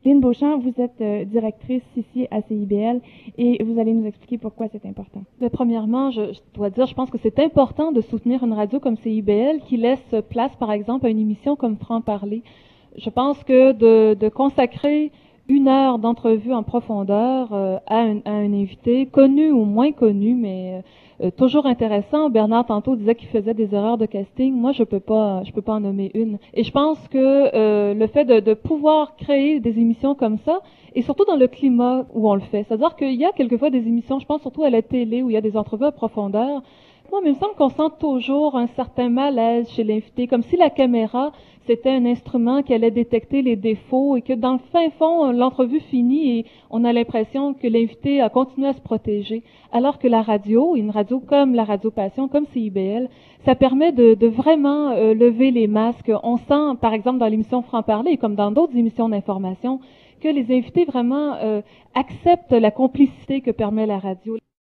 Lynn Beauchamp, vous êtes directrice ici à CIBL et vous allez nous expliquer pourquoi c'est important. Mais premièrement, je dois dire, je pense que c'est important de soutenir une radio comme CIBL qui laisse place, par exemple, à une émission comme Franc-Parler. Je pense que de consacrer 1 heure d'entrevue en profondeur à un invité, connu ou moins connu, mais toujours intéressant. Bernard tantôt disait qu'il faisait des erreurs de casting. Moi, je peux pas en nommer une. Et je pense que le fait de pouvoir créer des émissions comme ça, et surtout dans le climat où on le fait, c'est-à-dire qu'il y a quelquefois des émissions, je pense surtout à la télé, où il y a des entrevues à profondeur. Moi, mais il me semble qu'on sent toujours un certain malaise chez l'invité, comme si la caméra, c'était un instrument qui allait détecter les défauts et que dans le fin fond, l'entrevue finit et on a l'impression que l'invité a continué à se protéger. Alors que la radio, une radio comme la Radio Passion, comme CIBL, ça permet de vraiment lever les masques. On sent, par exemple, dans l'émission Franc-Parler, comme dans d'autres émissions d'information, que les invités vraiment acceptent la complicité que permet la radio.